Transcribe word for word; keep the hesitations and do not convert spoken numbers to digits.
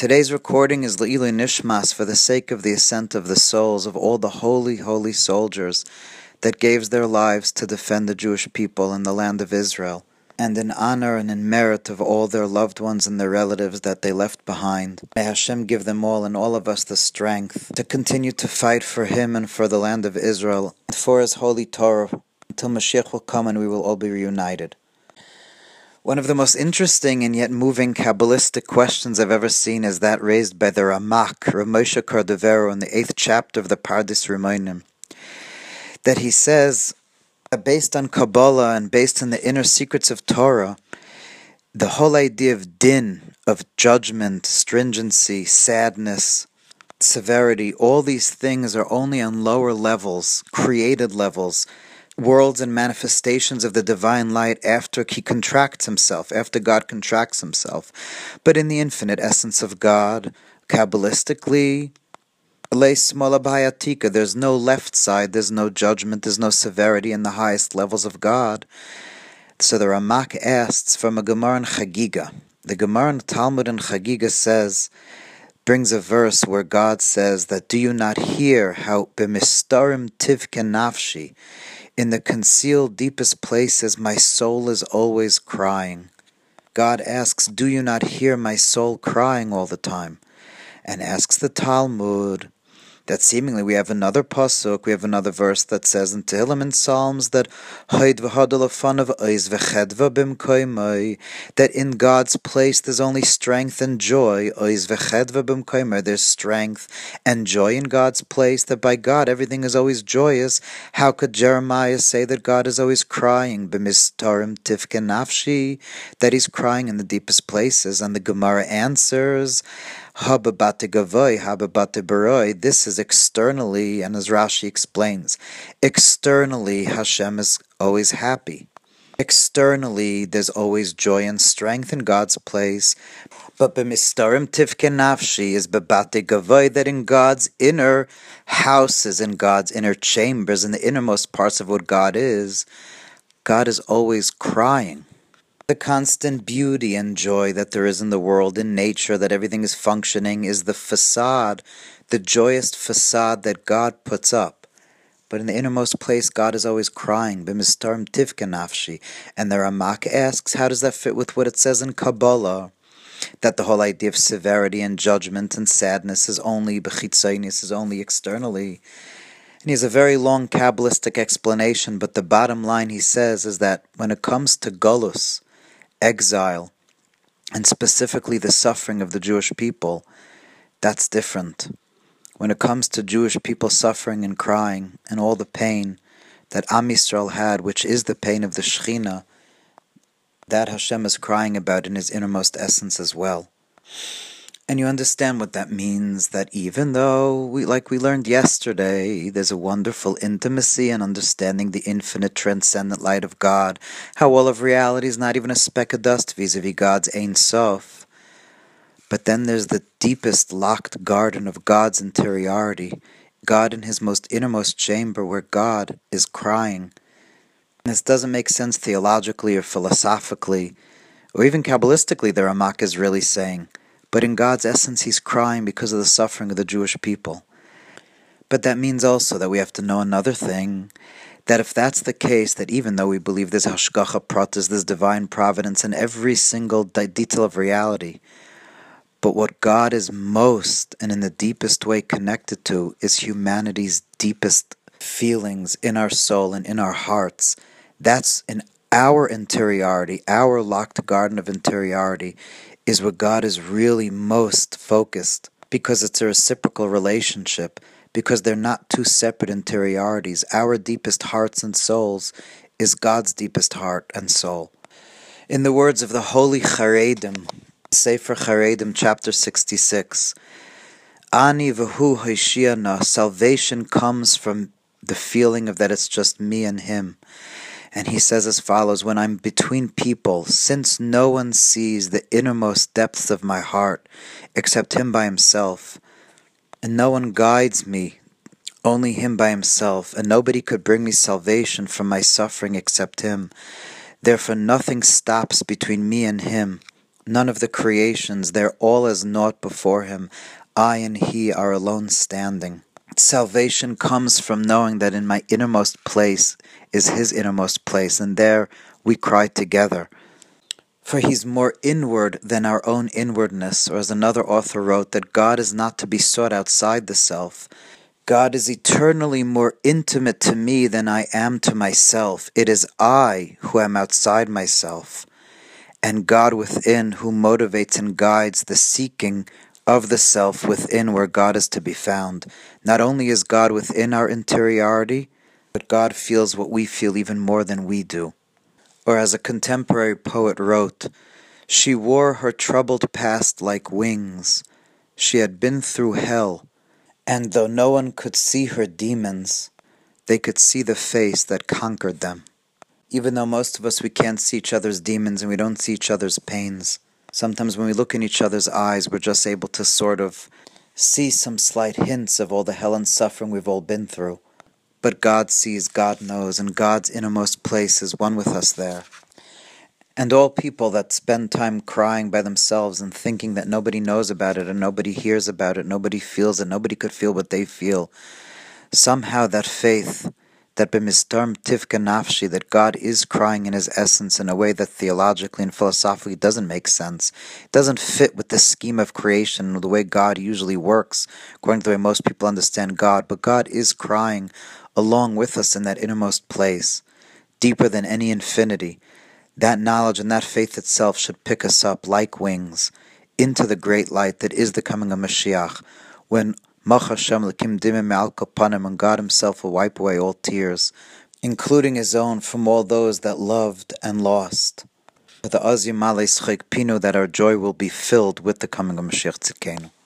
Today's recording is Le'ilui Nishmas for the sake of the ascent of the souls of all the holy, holy soldiers that gave their lives to defend the Jewish people in the land of Israel, and in honor and in merit of all their loved ones and their relatives that they left behind. May Hashem give them all and all of us the strength to continue to fight for Him and for the land of Israel, and for His holy Torah, until Mashiach will come and we will all be reunited. One of the most interesting and yet moving Kabbalistic questions I've ever seen is that raised by the Ramak, Rav Moshe Cordovero, in the eighth chapter of the Pardes Rimonim, that he says that based on Kabbalah and based on the inner secrets of Torah, the whole idea of din, of judgment, stringency, sadness, severity, all these things are only on lower levels, created levels, worlds and manifestations of the divine light after he contracts himself, after God contracts himself. But in the infinite essence of God, Kabbalistically, there's no left side, there's no judgment, there's no severity in the highest levels of God. So the Ramak asks from a Gemara in Chagiga. The Gemara in Talmud in Chagiga says, brings a verse where God says that, do you not hear how b'mistarim tivke nafshi, in the concealed deepest places my soul is always crying. God asks, do you not hear my soul crying all the time? And asks the Talmud that seemingly we have another pasuk, we have another verse that says in Tehillim and Psalms that that in God's place there's only strength and joy. There's strength and joy in God's place, that by God everything is always joyous. How could Jeremiah say that God is always crying? That he's crying in the deepest places. And the Gemara answers, this is externally, and as Rashi explains, externally Hashem is always happy. Externally there's always joy and strength in God's place. But b'mistarim tivke nafshi is bebate gavoy, that in God's inner houses, in God's inner chambers, in the innermost parts of what God is, God is always crying. The constant beauty and joy that there is in the world, in nature, that everything is functioning, is the facade, the joyous facade that God puts up. But in the innermost place, God is always crying. B'mistarim tivke nafshi. And the Ramak asks, how does that fit with what it says in Kabbalah? That the whole idea of severity and judgment and sadness is only b'chitzainis, is only externally. And he has a very long Kabbalistic explanation, but the bottom line he says is that when it comes to Golus, exile, and specifically the suffering of the Jewish people, that's different. When it comes to Jewish people suffering and crying and all the pain that Am Yisrael had, which is the pain of the Shechina, that Hashem is crying about in His innermost essence as well. And you understand what that means, that even though, we, like we learned yesterday, there's a wonderful intimacy and understanding the infinite transcendent light of God, how all of reality is not even a speck of dust vis-a-vis God's Ein Sof. But then there's the deepest locked garden of God's interiority, God in His most innermost chamber, where God is crying. And this doesn't make sense theologically or philosophically, or even Kabbalistically, the Ramak is really saying. But in God's essence, He's crying because of the suffering of the Jewish people. But that means also that we have to know another thing, that if that's the case, that even though we believe there's Hashgacha Pratis, there's divine providence in every single detail of reality, but what God is most and in the deepest way connected to is humanity's deepest feelings in our soul and in our hearts. That's in our interiority, our locked garden of interiority, is where God is really most focused, because it's a reciprocal relationship, because they're not two separate interiorities. Our deepest hearts and souls is God's deepest heart and soul. In the words of the Holy Charedim, Sefer Charedim, chapter sixty-six, Ani v'hu hoshiyana, salvation comes from the feeling of that it's just me and Him. And he says as follows, when I'm between people, since no one sees the innermost depths of my heart except Him by Himself, and no one guides me, only Him by Himself, and nobody could bring me salvation from my suffering except Him, therefore nothing stops between me and Him none of the creations, they're all as naught before him. I and he are alone standing. Salvation comes from knowing that in my innermost place is his innermost place, and there we cry together. For he's more inward than our own inwardness, or as another author wrote, that God is not to be sought outside the self. God is eternally more intimate to me than I am to myself. It is I who am outside myself, and God within who motivates and guides the seeking of the self within where God is to be found. Not only is God within our interiority, but God feels what we feel even more than we do. Or as a contemporary poet wrote, she wore her troubled past like wings. She had been through hell, and though no one could see her demons, they could see the face that conquered them. Even though most of us, we can't see each other's demons and we don't see each other's pains. Sometimes when we look in each other's eyes, we're just able to sort of see some slight hints of all the hell and suffering we've all been through. But God sees, God knows, and God's innermost place is one with us there. And all people that spend time crying by themselves and thinking that nobody knows about it and nobody hears about it, nobody feels it, nobody could feel what they feel, somehow that faith, that b'mistarm tivka nafshi, that God is crying in his essence in a way that theologically and philosophically doesn't make sense. It doesn't fit with the scheme of creation, the way God usually works, according to the way most people understand God. But God is crying along with us in that innermost place, deeper than any infinity. That knowledge and that faith itself should pick us up like wings into the great light that is the coming of Mashiach, when and God himself will wipe away all tears, including his own, from all those that loved and lost. That our joy will be filled with the coming of Mashiach Tzidkenu.